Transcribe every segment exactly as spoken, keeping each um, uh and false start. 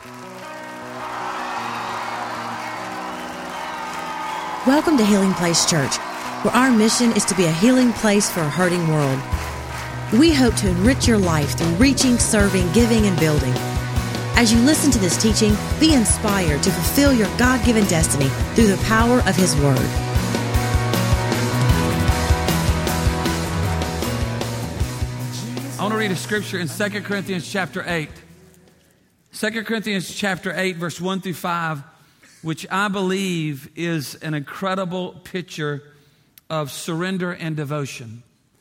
Welcome to Healing Place Church, where our mission is to be a healing place for a hurting world. We hope to enrich your life through reaching, serving, giving, and building. As you listen to this teaching, be inspired to fulfill your God-given destiny through the power of His Word. I want to read a scripture in Second Corinthians chapter eight. Second Corinthians chapter eight, verse one through five, which I believe is an incredible picture of surrender and devotion.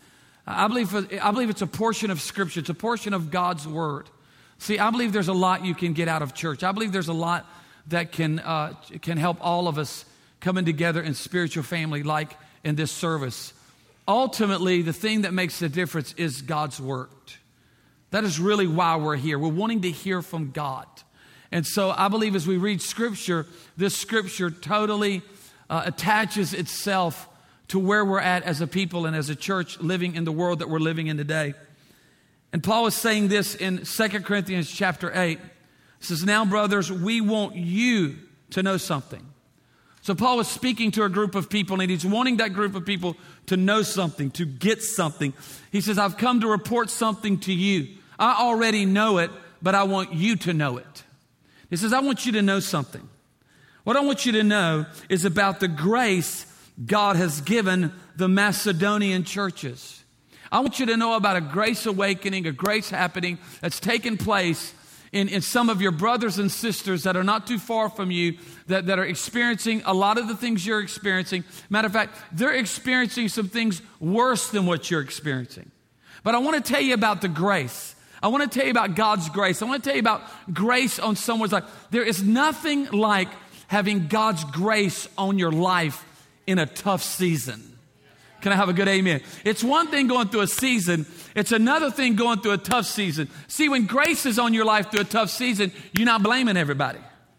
I believe, I believe it's a portion of Scripture. It's a portion of God's Word. See, I believe there's a lot you can get out of church. I believe there's a lot that can, uh, can help all of us coming together in spiritual family like in this service. Ultimately, the thing that makes the difference is God's Word. That is really why we're here. We're wanting to hear from God. And so I believe as we read Scripture, this Scripture totally uh, attaches itself to where we're at as a people and as a church living in the world that we're living in today. And Paul is saying this in Second Corinthians chapter eight. He says, now, brothers, we want you to know something. So Paul is speaking to a group of people, and he's wanting that group of people to know something, to get something. He says, I've come to report something to you. I already know it, but I want you to know it. He says, I want you to know something. What I want you to know is about the grace God has given the Macedonian churches. I want you to know about a grace awakening, a grace happening that's taken place in, in some of your brothers and sisters that are not too far from you, that, that are experiencing a lot of the things you're experiencing. Matter of fact, they're experiencing some things worse than what you're experiencing. But I want to tell you about the grace. I want to tell you about God's grace. I want to tell you about grace on someone's life. There is nothing like having God's grace on your life in a tough season. Can I have a good amen? It's one thing going through a season. It's another thing going through a tough season. See, when grace is on your life through a tough season, you're not blaming everybody.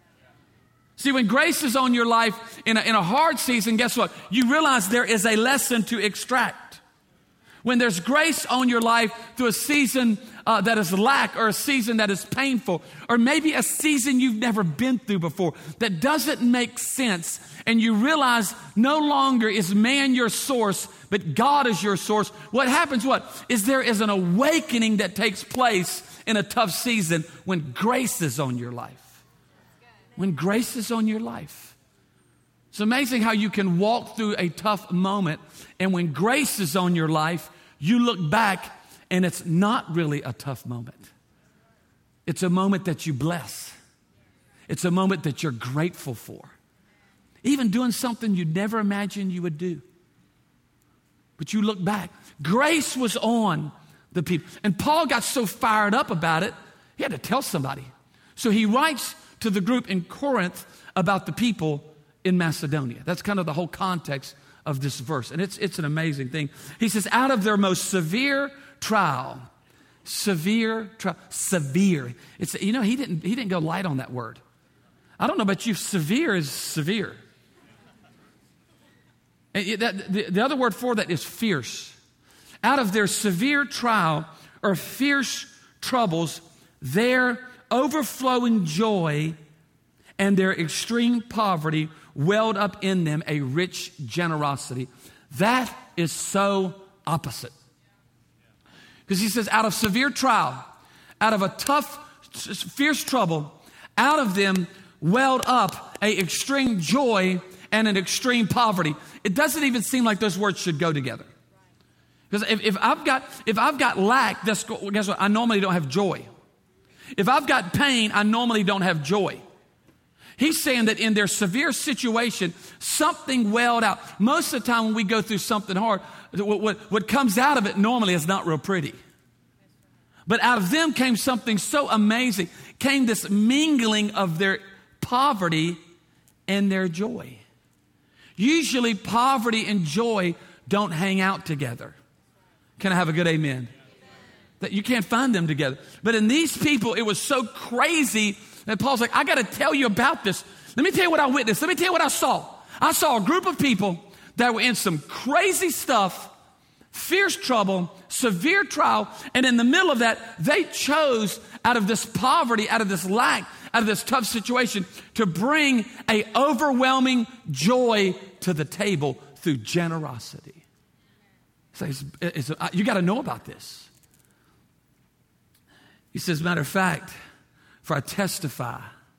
See, when grace is on your life in a, in a hard season, guess what? You realize there is a lesson to extract. When there's grace on your life through a season uh, that is lack, or a season that is painful, or maybe a season you've never been through before that doesn't make sense, and you realize no longer is man your source, but God is your source. What happens, what? Is there is an awakening that takes place in a tough season when grace is on your life. When grace is on your life. It's amazing how you can walk through a tough moment, and when grace is on your life, you look back and it's not really a tough moment. It's a moment that you bless. It's a moment that you're grateful for. Even doing something you never imagined you would do. But you look back. Grace was on the people. And Paul got so fired up about it, he had to tell somebody. So he writes to the group in Corinth about the people in Macedonia. That's kind of the whole context of this verse. And it's it's an amazing thing. He says, out of their most severe trial, severe trial, severe. It's, you know, he didn't, he didn't go light on that word. I don't know about you, severe is severe. And that, the, the other word for that is fierce. Out of their severe trial or fierce troubles, their overflowing joy and their extreme poverty welled up in them a rich generosity. That is so opposite. Because he says, out of severe trial, out of a tough, fierce trouble, out of them welled up a extreme joy and an extreme poverty. It doesn't even seem like those words should go together. Because if, if I've got if I've got lack, that's, guess what? I normally don't have joy. If I've got pain, I normally don't have joy. He's saying that in their severe situation, something welled out. Most of the time when we go through something hard, what, what, what comes out of it normally is not real pretty. But out of them came something so amazing. Came this mingling of their poverty and their joy. Usually poverty and joy don't hang out together. Can I have a good amen? That you can't find them together. But in these people, it was so crazy that Paul's like, I got to tell you about this. Let me tell you what I witnessed. Let me tell you what I saw. I saw a group of people that were in some crazy stuff, fierce trouble, severe trial, and in the middle of that, they chose out of this poverty, out of this lack, out of this tough situation to bring a overwhelming joy to the table through generosity. So it's, it's, you got to know about this. He says, matter of fact, for I testify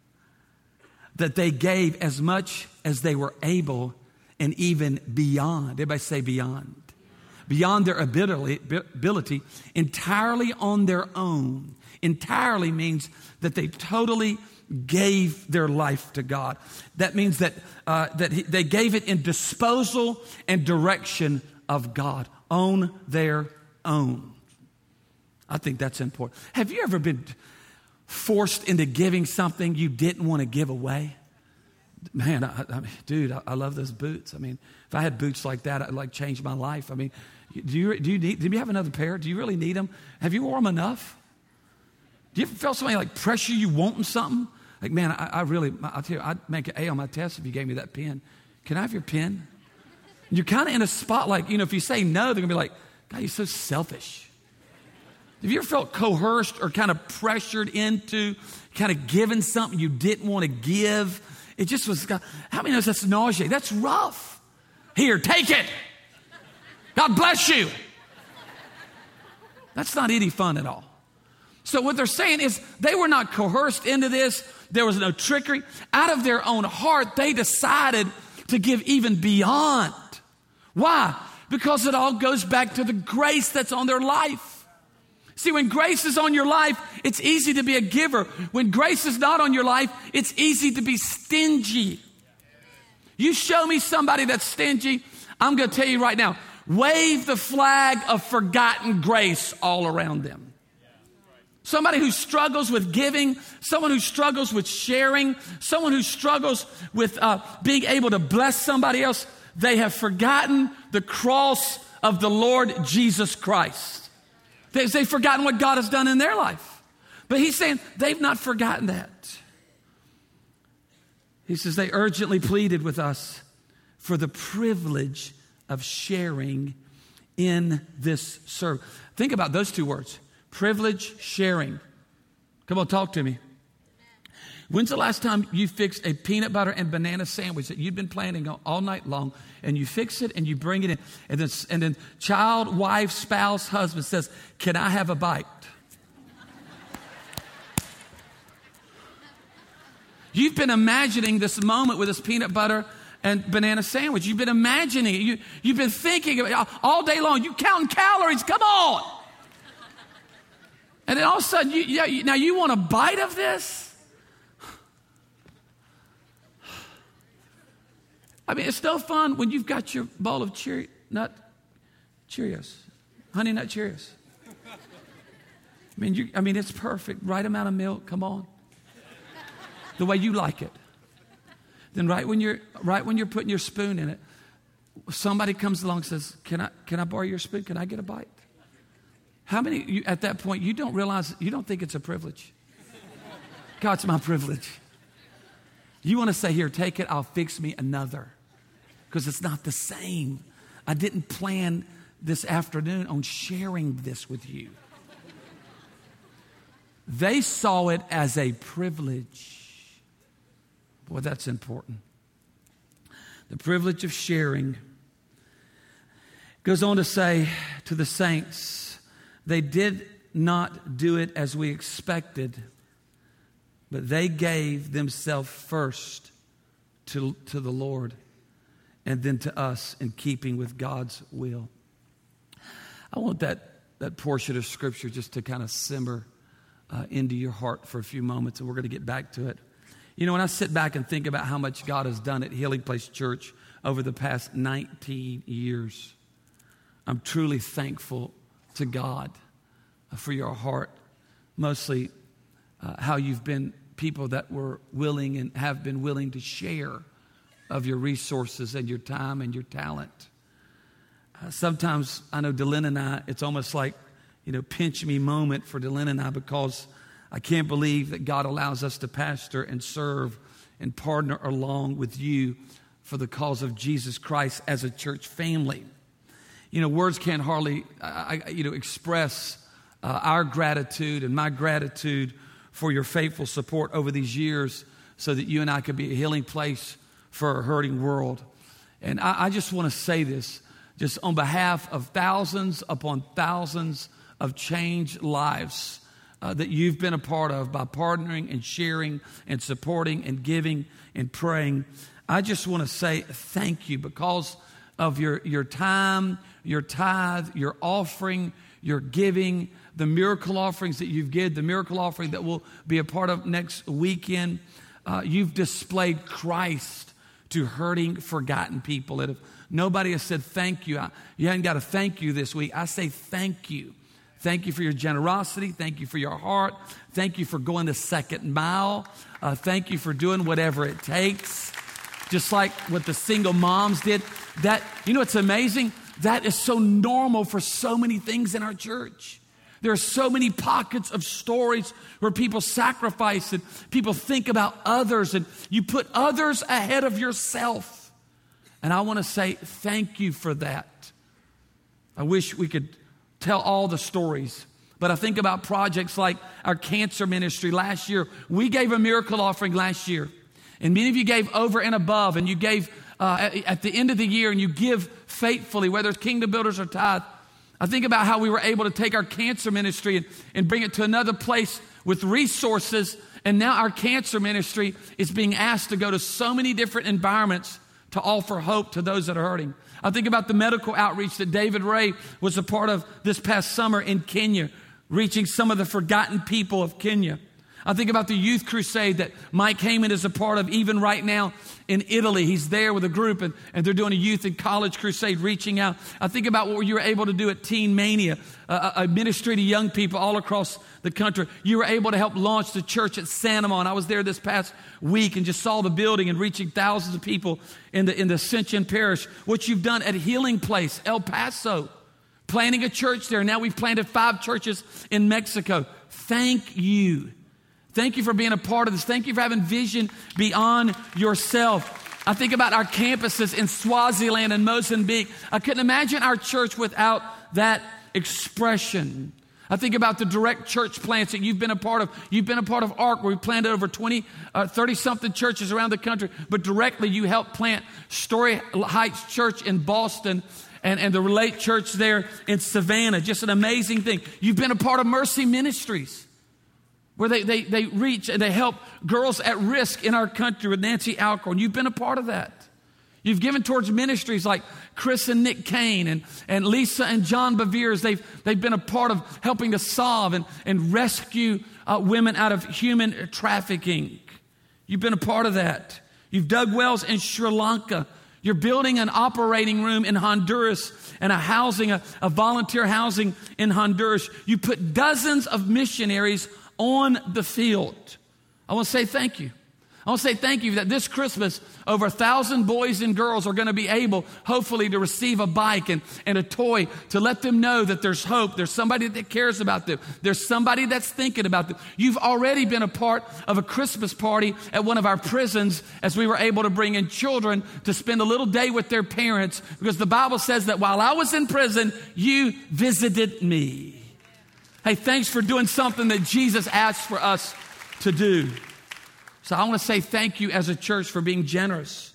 that they gave as much as they were able and even beyond. Everybody say beyond. Beyond their ability, ability, entirely on their own. Entirely means that they totally gave their life to God. That means that uh, that he, they gave it in disposal and direction of God on their own. I think that's important. Have you ever been forced into giving something you didn't want to give away? Man, I, I mean, dude, I, I love those boots. I mean, if I had boots like that, I'd like change my life. I mean, do you do you need? Do you have another pair? Do you really need them? Have you worn them enough? Do you ever feel somebody like pressure you wanting something? Like, man, I, I really, I'll tell you, I'd make an A on my test if you gave me that pen. Can I have your pen? You're kind of in a spot like, you know, if you say no, they're going to be like, God, you're so selfish. Have you ever felt coerced or kind of pressured into kind of giving something you didn't want to give? It just was, how many knows that's nauseating? That's rough. Here, take it. God bless you. That's not any fun at all. So what they're saying is they were not coerced into this. There was no trickery. Out of their own heart, they decided to give even beyond. Why? Because it all goes back to the grace that's on their life. See, when grace is on your life, it's easy to be a giver. When grace is not on your life, it's easy to be stingy. You show me somebody that's stingy, I'm going to tell you right now, wave the flag of forgotten grace all around them. Somebody who struggles with giving, someone who struggles with sharing, someone who struggles with uh, being able to bless somebody else, they have forgotten the cross of the Lord Jesus Christ. They, they've forgotten what God has done in their life. But he's saying they've not forgotten that. He says they urgently pleaded with us for the privilege of sharing in this service. Think about those two words. Privilege, sharing. Come on, talk to me. When's the last time you fixed a peanut butter and banana sandwich that you've been planning on all night long, and you fix it and you bring it in, and then, and then child, wife, spouse, husband says, can I have a bite? You've been imagining this moment with this peanut butter and banana sandwich. You've been imagining it. You, you've been thinking of it all day long. You counting calories. Come on. And then all of a sudden, you, you, now you want a bite of this? I mean, it's no fun when you've got your bowl of Cheer, nut Cheerios, Honey Nut Cheerios. I mean, you, I mean, it's perfect. Right amount of milk. Come on, the way you like it. Then right when you're right when you're putting your spoon in it, somebody comes along and says, "Can I can I borrow your spoon? Can I get a bite?" How many, you, at that point, you don't realize, you don't think it's a privilege. God, it's my privilege. You want to say, here, take it, I'll fix me another. Because it's not the same. I didn't plan this afternoon on sharing this with you. They saw it as a privilege. Boy, that's important. The privilege of sharing. Goes on to say to the saints, they did not do it as we expected, but they gave themselves first to, to the Lord and then to us in keeping with God's will. I want that, that portion of Scripture just to kind of simmer uh, into your heart for a few moments, and we're going to get back to it. You know, when I sit back and think about how much God has done at Healing Place Church over the past nineteen years, I'm truly thankful to God for your heart, mostly uh, how you've been people that were willing and have been willing to share of your resources and your time and your talent. Uh, sometimes I know Delyn and I, it's almost like, you know, pinch me moment for Delyn and I, because I can't believe that God allows us to pastor and serve and partner along with you for the cause of Jesus Christ as a church family. You know, words can't hardly, I, you know, express uh, our gratitude and my gratitude for your faithful support over these years so that you and I could be a healing place for a hurting world. And I, I just want to say this, just on behalf of thousands upon thousands of changed lives uh, that you've been a part of by partnering and sharing and supporting and giving and praying. I just want to say thank you because of your, your time, your tithe, your offering, your giving, the miracle offerings that you've given, the miracle offering that we'll be a part of next weekend. Uh, you've displayed Christ to hurting, forgotten people. And if nobody has said thank you, I, you haven't got to thank you this week. I say thank you. Thank you for your generosity. Thank you for your heart. Thank you for going the second mile. Uh, thank you for doing whatever it takes. Just like what the single moms did. That, you know, it's amazing. That is so normal for so many things in our church. There are so many pockets of stories where people sacrifice and people think about others and you put others ahead of yourself. And I want to say thank you for that. I wish we could tell all the stories, but I think about projects like our cancer ministry last year. We gave a miracle offering last year, and many of you gave over and above, and you gave uh, at, at the end of the year, and you give faithfully, whether it's Kingdom Builders or tithe. I think about how we were able to take our cancer ministry and, and bring it to another place with resources, and now our cancer ministry is being asked to go to so many different environments to offer hope to those that are hurting. I think about the medical outreach that David Ray was a part of this past summer in Kenya, reaching some of the forgotten people of Kenya. I think about the youth crusade that Mike Heyman is a part of even right now in Italy. He's there with a group and, and they're doing a youth and college crusade reaching out. I think about what you were able to do at Teen Mania, a, a ministry to young people all across the country. You were able to help launch the church at Santa Monica. I was there this past week and just saw the building and reaching thousands of people in the, in the Ascension Parish. What you've done at Healing Place, El Paso, planting a church there. Now we've planted five churches in Mexico. Thank you. Thank you for being a part of this. Thank you for having vision beyond yourself. I think about our campuses in Swaziland and Mozambique. I couldn't imagine our church without that expression. I think about the direct church plants that you've been a part of. You've been a part of ARC, where we planted over twenty, uh, thirty-something churches around the country. But directly, you helped plant Story Heights Church in Boston and, and the Relate Church there in Savannah. Just an amazing thing. You've been a part of Mercy Ministries, where they, they, they reach and they help girls at risk in our country with Nancy Alcorn. You've been a part of that. You've given towards ministries like Chris and Nick Kane and, and Lisa and John Bevere's. They've, they've been a part of helping to solve and, and rescue uh, women out of human trafficking. You've been a part of that. You've dug wells in Sri Lanka. You're building an operating room in Honduras and a housing, a, a volunteer housing in Honduras. You put dozens of missionaries on the field. I want to say thank you. I want to say thank you that this Christmas, over a thousand boys and girls are going to be able, hopefully, to receive a bike and, and a toy to let them know that there's hope. There's somebody that cares about them. There's somebody that's thinking about them. You've already been a part of a Christmas party at one of our prisons as we were able to bring in children to spend a little day with their parents, because the Bible says that while I was in prison, you visited me. Hey, thanks for doing something that Jesus asked for us to do. So I want to say thank you as a church for being generous.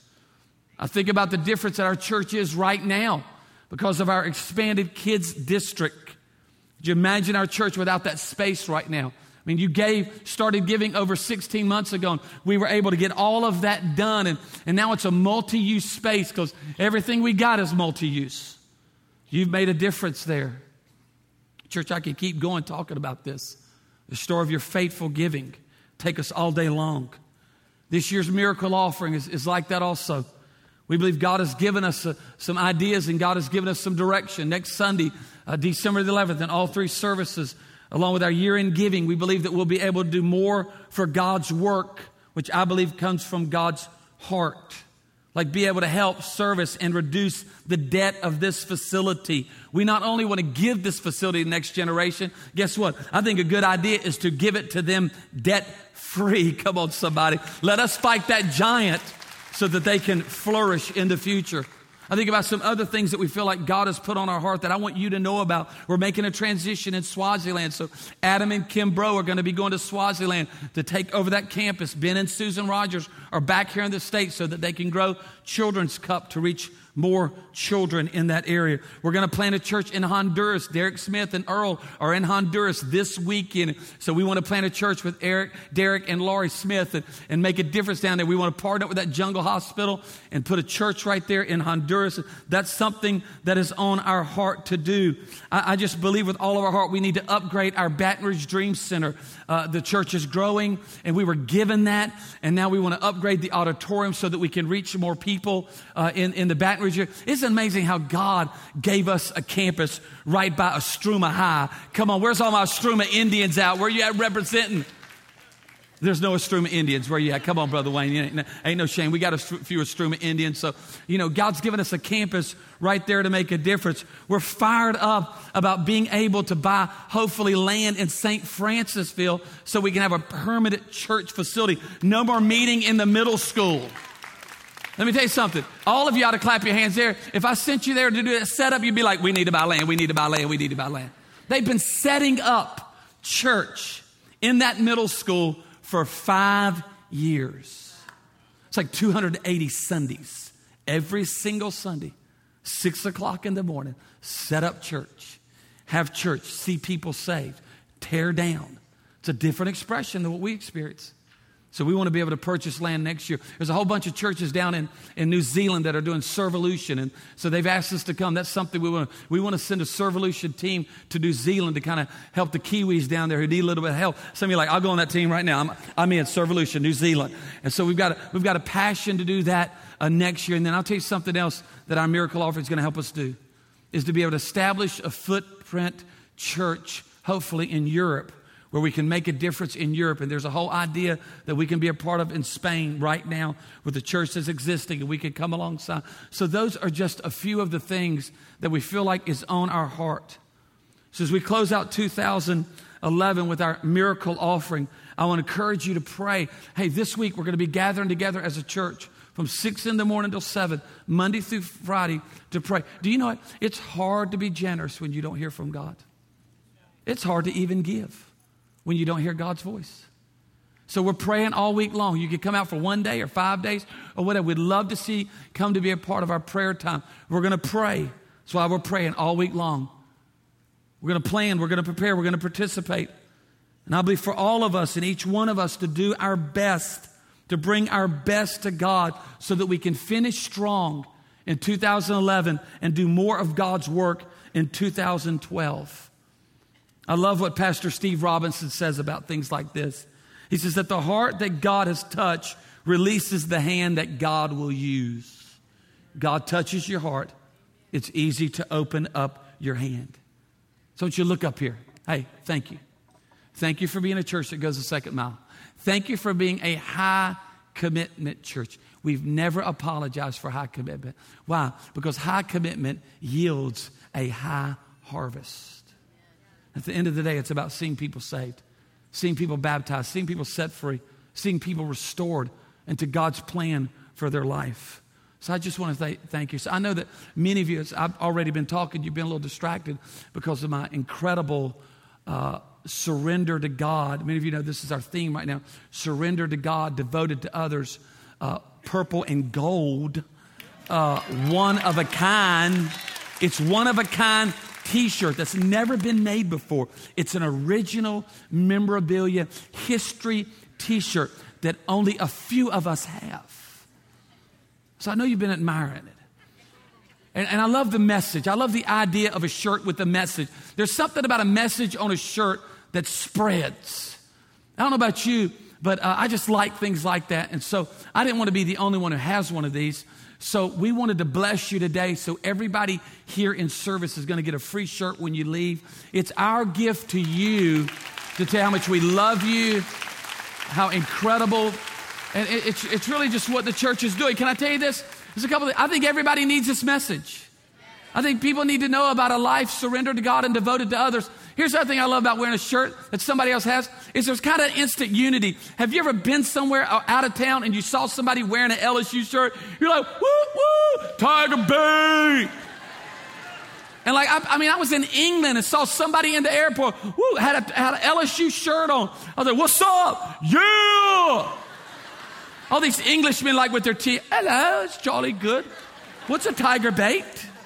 I think about the difference that our church is right now because of our expanded kids district. Could you imagine our church without that space right now? I mean, you gave, started giving over sixteen months ago, and we were able to get all of that done. And, and now it's a multi-use space because everything we got is multi-use. You've made a difference there. Church, I could keep going talking about this. The story of your faithful giving. Take us all day long. This year's miracle offering is, is like that also. We believe God has given us uh, some ideas and God has given us some direction. Next Sunday, uh, December the eleventh, and all three services, along with our year-end giving, we believe that we'll be able to do more for God's work, which I believe comes from God's heart. Like be able to help service and reduce the debt of this facility. We not only want to give this facility to the next generation, guess what? I think a good idea is to give it to them debt-free. Come on, somebody. Let us fight that giant so that they can flourish in the future. I think about some other things that we feel like God has put on our heart that I want you to know about. We're making a transition in Swaziland. So Adam and Kim Bro are going to be going to Swaziland to take over that campus. Ben and Susan Rogers are back here in the States so that they can grow Children's Cup to reach more children in that area. We're going to plant a church in Honduras. Derek Smith and Earl are in Honduras this weekend. So we want to plant a church with Eric, Derek and Laurie Smith and, and make a difference down there. We want to partner up with that Jungle Hospital and put a church right there in Honduras. That's something that is on our heart to do. I, I just believe with all of our heart we need to upgrade our Baton Rouge Dream Center. Uh, the church is growing and we were given that. And now we want to upgrade the auditorium so that we can reach more people uh, in, in the Baton Rouge. It's amazing how God gave us a campus right by Ostruma High. Come on, where's all my Ostruma Indians out? Where you at representing? There's no Ostruma Indians. Where you at? Come on, Brother Wayne. You ain't, ain't no shame. We got a few Ostruma Indians. So, you know, God's given us a campus right there to make a difference. We're fired up about being able to buy, hopefully, land in Saint Francisville so we can have a permanent church facility. No more meeting in the middle school. Let me tell you something. All of you ought to clap your hands there. If I sent you there to do that setup, you'd be like, we need to buy land, we need to buy land, we need to buy land. They've been setting up church in that middle school for five years. It's like two hundred eighty Sundays. Every single Sunday, six o'clock in the morning, set up church, have church, see people saved, tear down. It's a different expression than what we experience. So we want to be able to purchase land next year. There's a whole bunch of churches down in, in New Zealand that are doing Servolution. And so they've asked us to come. That's something we want to, we want to send a Servolution team to New Zealand to kind of help the Kiwis down there who need a little bit of help. Some of you are like, I'll go on that team right now. I'm, I'm in Servolution, New Zealand. And so we've got a, we've got a passion to do that uh, next year. And then I'll tell you something else that our miracle offering is going to help us do, is to be able to establish a footprint church, hopefully in Europe, where we can make a difference in Europe. And there's a whole idea that we can be a part of in Spain right now with the church that's existing, and we can come alongside. So those are just a few of the things that we feel like is on our heart. So as we close out two thousand eleven with our miracle offering, I want to encourage you to pray. Hey, this week we're going to be gathering together as a church from six in the morning till seven, Monday through Friday, to pray. Do you know what? It's hard to be generous when you don't hear from God. It's hard to even give when you don't hear God's voice. So we're praying all week long. You could come out for one day or five days or whatever. We'd love to see come to be a part of our prayer time. We're going to pray. That's why we're praying all week long. We're going to plan. We're going to prepare. We're going to participate. And I believe for all of us and each one of us to do our best, to bring our best to God so that we can finish strong in two thousand eleven and do more of God's work in two thousand twelve. I love what Pastor Steve Robinson says about things like this. He says that the heart that God has touched releases the hand that God will use. God touches your heart. It's easy to open up your hand. So don't you look up here. Hey, thank you. Thank you for being a church that goes a second mile. Thank you for being a high commitment church. We've never apologized for high commitment. Why? Because high commitment yields a high harvest. At the end of the day, it's about seeing people saved, seeing people baptized, seeing people set free, seeing people restored into God's plan for their life. So I just want to th- thank you. So I know that many of you, I've already been talking, you've been a little distracted because of my incredible uh, surrender to God. Many of you know this is our theme right now, surrender to God, devoted to others, uh, purple and gold, uh, one of a kind. It's one of a kind T-shirt that's never been made before. It's an original memorabilia history T-shirt that only a few of us have. So I know you've been admiring it. And, and I love the message. I love the idea of a shirt with a message. There's something about a message on a shirt that spreads. I don't know about you, but uh, I just like things like that. And so I didn't want to be the only one who has one of these. So we wanted to bless you today. So everybody here in service is going to get a free shirt when you leave. It's our gift to you to tell how much we love you, how incredible. And it, it's, it's really just what the church is doing. Can I tell you this? There's a couple of, I think everybody needs this message. I think people need to know about a life surrendered to God and devoted to others. Here's the other thing I love about wearing a shirt that somebody else has, is there's kind of instant unity. Have you ever been somewhere out of town and you saw somebody wearing an L S U shirt? You're like, woo, woo, Tiger Bait. And like, I, I mean, I was in England and saw somebody in the airport, woo, had a, had an L S U shirt on. I was like, what's up? Yeah. All these Englishmen like with their tea. Hello, it's jolly good. What's a Tiger Bait?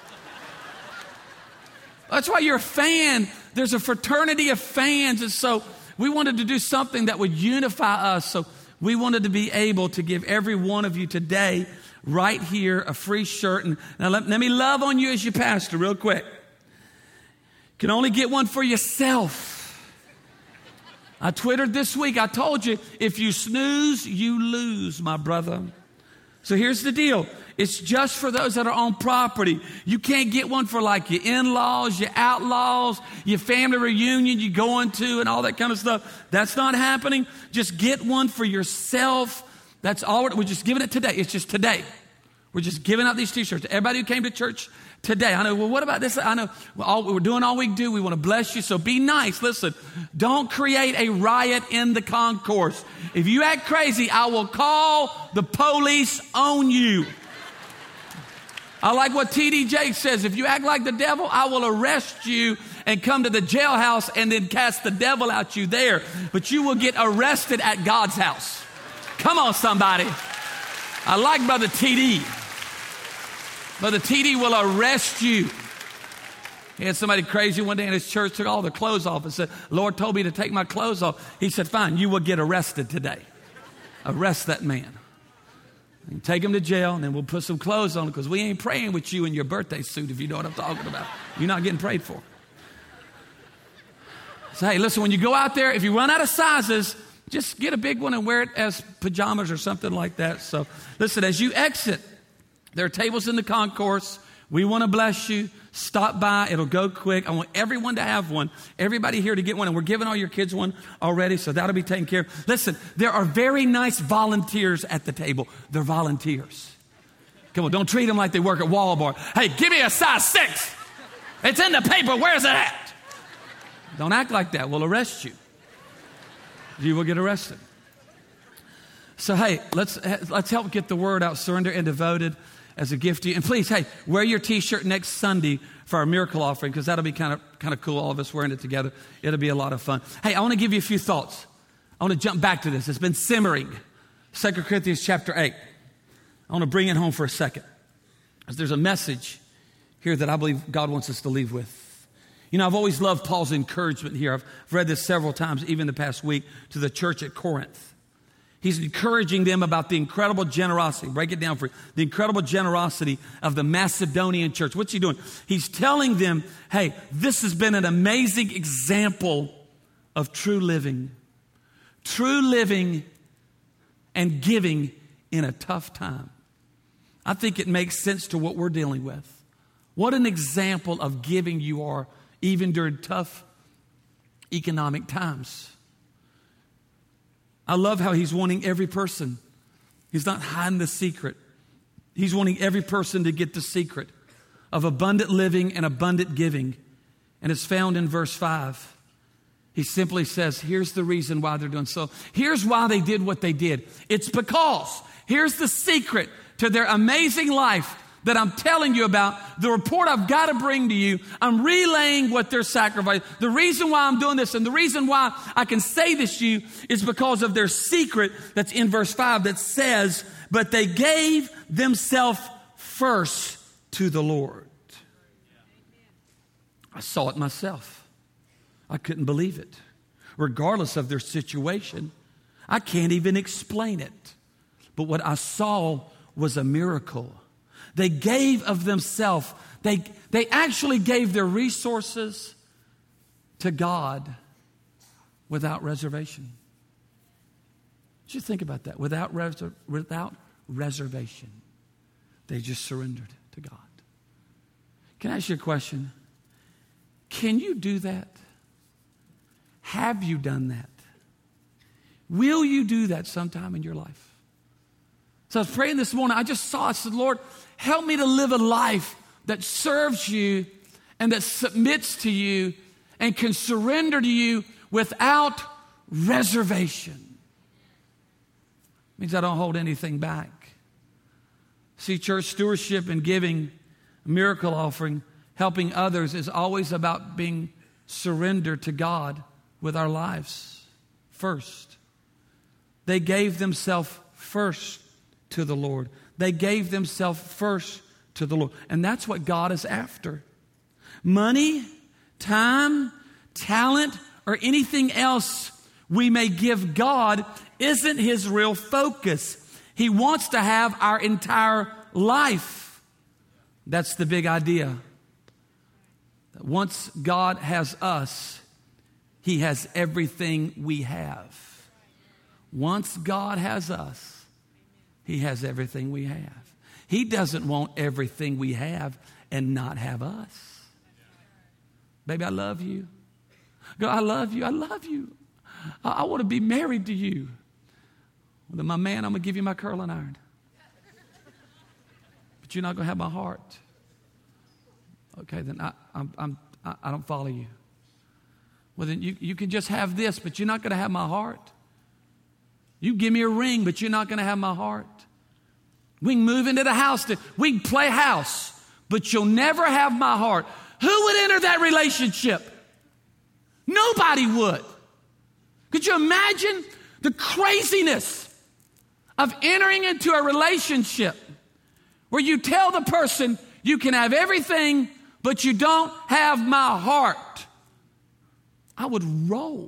That's why you're a fan. There's a fraternity of fans. And so we wanted to do something that would unify us. So we wanted to be able to give every one of you today, right here, a free shirt. And now let, let me love on you as your pastor real quick. You can only get one for yourself. I Twittered this week. I told you, if you snooze, you lose, my brother. So here's the deal. It's just for those that are on property. You can't get one for like your in-laws, your outlaws, your family reunion you're going to and all that kind of stuff. That's not happening. Just get one for yourself. That's all. We're just giving it today. It's just today. We're just giving out these t-shirts to everybody who came to church today. I know, well, what about this? I know all, we're doing all we do. We want to bless you. So be nice. Listen, don't create a riot in the concourse. If you act crazy, I will call the police on you. I like what T D Jakes says. If you act like the devil, I will arrest you and come to the jailhouse and then cast the devil out you there. But you will get arrested at God's house. Come on, somebody. I like Brother T D. Brother T D will arrest you. He had somebody crazy one day in his church, took all the clothes off and said, Lord told me to take my clothes off. He said, fine, you will get arrested today. Arrest that man. And take him to jail, and then we'll put some clothes on because we ain't praying with you in your birthday suit, if you know what I'm talking about. You're not getting prayed for. So, hey, listen, when you go out there, if you run out of sizes, just get a big one and wear it as pajamas or something like that. So, listen, as you exit, there are tables in the concourse. We want to bless you. Stop by. It'll go quick. I want everyone to have one. Everybody here to get one. And we're giving all your kids one already, so that'll be taken care of. Listen, there are very nice volunteers at the table. They're volunteers. Come on, don't treat them like they work at Walmart. Hey, give me a size six. It's in the paper. Where's it at? Don't act like that. We'll arrest you. You will get arrested. So, hey, let's let's help get the word out. Surrender and devoted as a gift to you. And please, hey, wear your t-shirt next Sunday for our miracle offering, because that'll be kind of kind of cool, all of us wearing it together. It'll be a lot of fun. Hey, I want to give you a few thoughts. I want to jump back to this. It's been simmering. Second Corinthians chapter eight. I want to bring it home for a second, because there's a message here that I believe God wants us to leave with. You know, I've always loved Paul's encouragement here. I've read this several times, even the past week, to the church at Corinth. He's encouraging them about the incredible generosity. Break it down for you. The incredible generosity of the Macedonian church. What's he doing? He's telling them, hey, this has been an amazing example of true living. True living and giving in a tough time. I think it makes sense to what we're dealing with. What an example of giving you are, even during tough economic times. I love how he's wanting every person. He's not hiding the secret. He's wanting every person to get the secret of abundant living and abundant giving. And it's found in verse five. He simply says, here's the reason why they're doing so. Here's why they did what they did. It's because, here's the secret to their amazing life that I'm telling you about, the report I've got to bring to you. I'm relaying what they're sacrificing. The reason why I'm doing this and the reason why I can say this to you is because of their secret that's in verse five that says, but they gave themselves first to the Lord. I saw it myself. I couldn't believe it. Regardless of their situation, I can't even explain it. But what I saw was a miracle. They gave of themselves. They, they actually gave their resources to God without reservation. Just think about that. Without, res- without reservation. They just surrendered to God. Can I ask you a question? Can you do that? Have you done that? Will you do that sometime in your life? So I was praying this morning. I just saw, I said, Lord, help me to live a life that serves you and that submits to you and can surrender to you without reservation. Means I don't hold anything back. See, church stewardship and giving, miracle offering, helping others is always about being surrendered to God with our lives first. They gave themselves first to the Lord. They gave themselves first to the Lord. And that's what God is after. Money, time, talent, or anything else we may give God isn't His real focus. He wants to have our entire life. That's the big idea. Once God has us, He has everything we have. Once God has us, He has everything we have. He doesn't want everything we have and not have us. Baby, I love you. God, I love you. I love you. I, I want to be married to you. Well, then, my man, I'm going to give you my curling iron. But you're not going to have my heart. Okay, then I, I'm, I'm, I, I don't follow you. Well, then you, you can just have this, but you're not going to have my heart. You give me a ring, but you're not going to have my heart. We can move into the house. To, we can play house, but you'll never have my heart. Who would enter that relationship? Nobody would. Could you imagine the craziness of entering into a relationship where you tell the person you can have everything, but you don't have my heart? I would roll.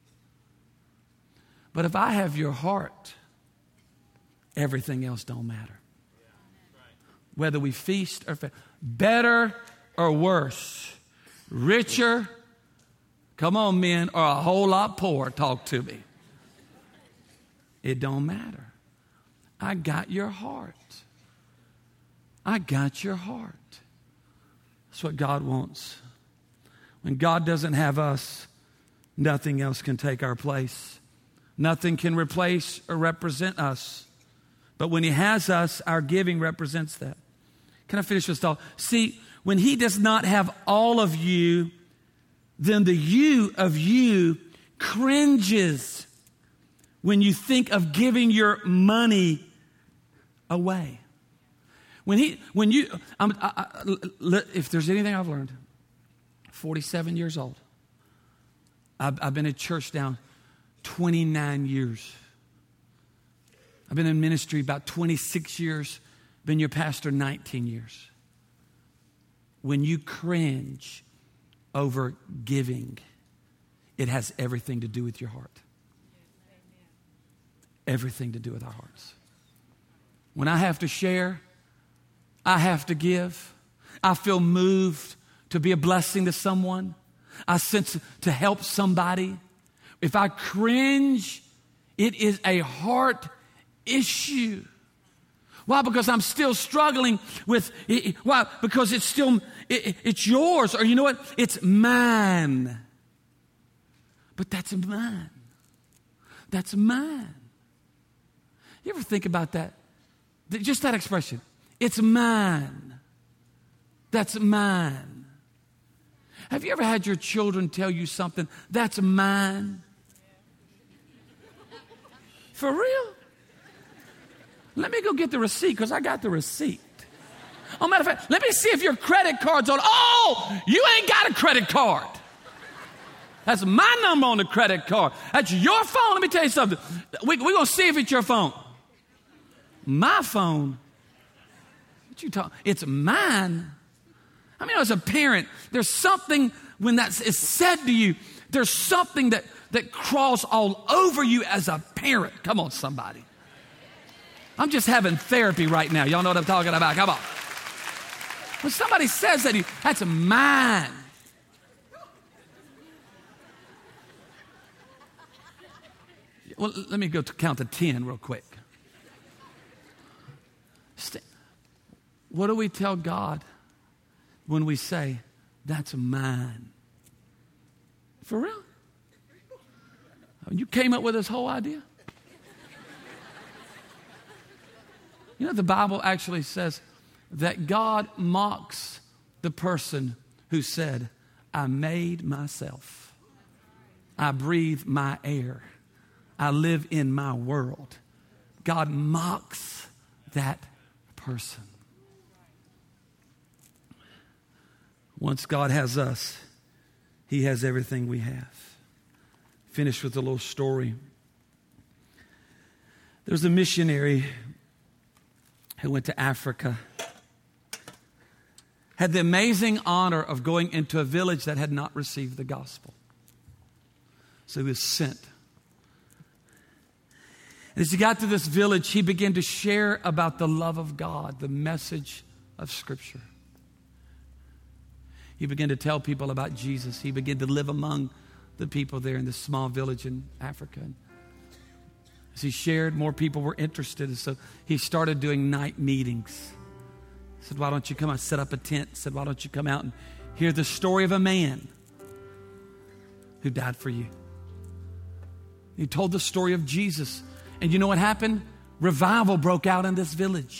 But if I have your heart, everything else don't matter. Whether we feast or fa- better or worse, richer, come on men, or a whole lot poorer, talk to me. It don't matter. I got your heart. I got your heart. That's what God wants. When God doesn't have us, nothing else can take our place. Nothing can replace or represent us. But when He has us, our giving represents that. Can I finish this thought? See, when He does not have all of you, then the you of you cringes when you think of giving your money away. When he, when you, I'm, I, I, if there's anything I've learned, forty-seven years old, I've, I've been at church now twenty-nine years. I've been in ministry about twenty-six years, been your pastor nineteen years. When you cringe over giving, it has everything to do with your heart. Everything to do with our hearts. When I have to share, I have to give. I feel moved to be a blessing to someone. I sense to help somebody. If I cringe, it is a heart issue. Why? Because I'm still struggling with, why? Because it's still, it, it's yours, or you know what? It's mine. But that's mine. That's mine. You ever think about that? Just that expression. It's mine. That's mine. Have you ever had your children tell you something? That's mine. For real? Let me go get the receipt, because I got the receipt. Oh, matter of fact, let me see if your credit card's on. Oh, you ain't got a credit card. That's my number on the credit card. That's your phone. Let me tell you something. We, we're going to see if it's your phone. My phone? What you talking? It's mine. I mean, as a parent, there's something when that is said to you, there's something that, that crawls all over you as a parent. Come on, somebody. I'm just having therapy right now. Y'all know what I'm talking about. Come on. When somebody says that, that's mine. Well, let me go to count to ten real quick. What do we tell God when we say, that's mine? For real? You came up with this whole idea? You know, the Bible actually says that God mocks the person who said, I made myself. I breathe my air. I live in my world. God mocks that person. Once God has us, He has everything we have. Finish with a little story. There's a missionary who went to Africa, had the amazing honor of going into a village that had not received the gospel. So he was sent. And as he got to this village, he began to share about the love of God, the message of Scripture. He began to tell people about Jesus. He began to live among the people there in this small village in Africa. And as he shared, more people were interested. And so he started doing night meetings. He said, why don't you come out, set up a tent? He said, why don't you come out and hear the story of a man who died for you? He told the story of Jesus. And you know what happened? Revival broke out in this village.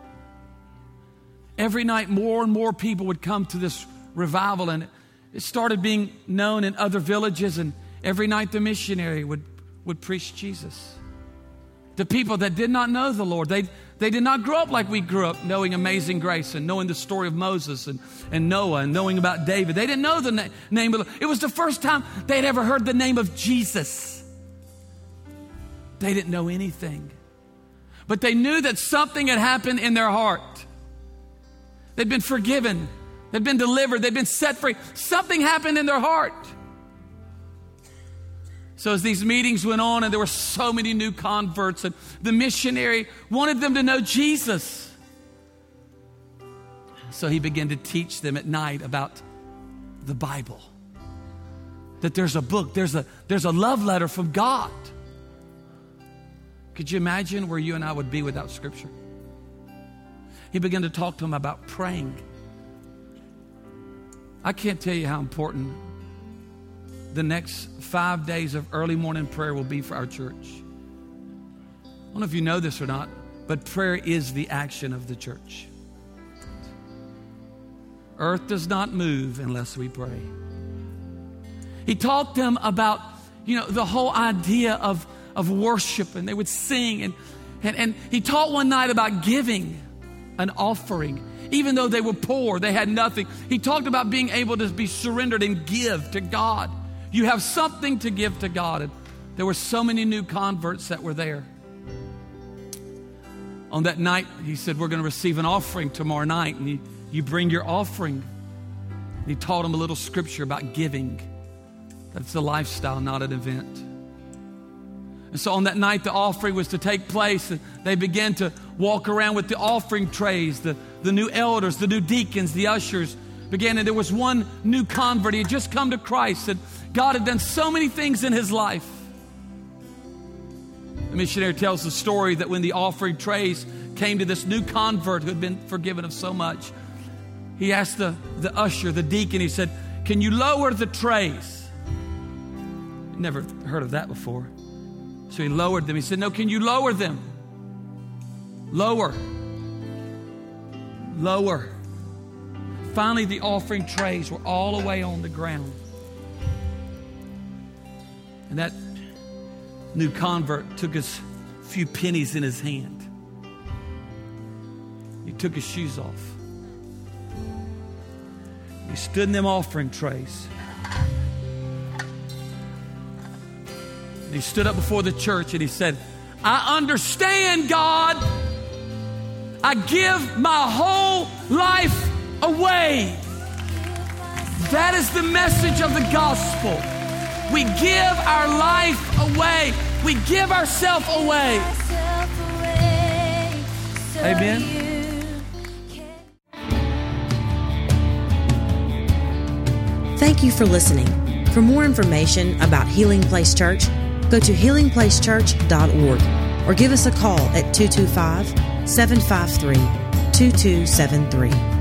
Every night, more and more people would come to this revival, and it started being known in other villages, and every night the missionary would, would preach Jesus to people that did not know the Lord. They, they did not grow up like we grew up, knowing Amazing Grace and knowing the story of Moses and, and Noah and knowing about David. They didn't know the na- name of the, it was the first time they'd ever heard the name of Jesus. They didn't know anything, but they knew that something had happened in their heart. They'd been forgiven. They'd been delivered. They'd been set free. Something happened in their heart. So as these meetings went on and there were so many new converts, and the missionary wanted them to know Jesus. So he began to teach them at night about the Bible. That there's a book, there's a, there's a love letter from God. Could you imagine where you and I would be without Scripture? He began to talk to them about praying. I can't tell you how important the next five days of early morning prayer will be for our church. I don't know if you know this or not, but prayer is the action of the church. Earth does not move unless we pray. He taught them about, you know, the whole idea of, of worship, and they would sing. And, and, and he taught one night about giving an offering. Even though they were poor, they had nothing. He talked about being able to be surrendered and give to God. You have something to give to God. And there were so many new converts that were there. On that night, he said, we're going to receive an offering tomorrow night. And you, you bring your offering. And he taught them a little scripture about giving. That's a lifestyle, not an event. And so on that night, the offering was to take place. And they began to walk around with the offering trays. The, the new elders, the new deacons, the ushers began. And there was one new convert. He had just come to Christ. And God had done so many things in his life. The missionary tells the story that when the offering trays came to this new convert who had been forgiven of so much, he asked the, the usher, the deacon, he said, can you lower the trays? Never heard of that before. So he lowered them. He said, no, can you lower them? Lower. Lower. Finally, the offering trays were all the way on the ground. And that new convert took his few pennies in his hand. He took his shoes off. He stood in them offering trays. And he stood up before the church and he said, I understand, God. I give my whole life away. That is the message of the gospel. We give our life away. We give ourselves away. Amen. Thank you for listening. For more information about Healing Place Church, go to healing place church dot org or give us a call at two two five, seven five three, two two seven three.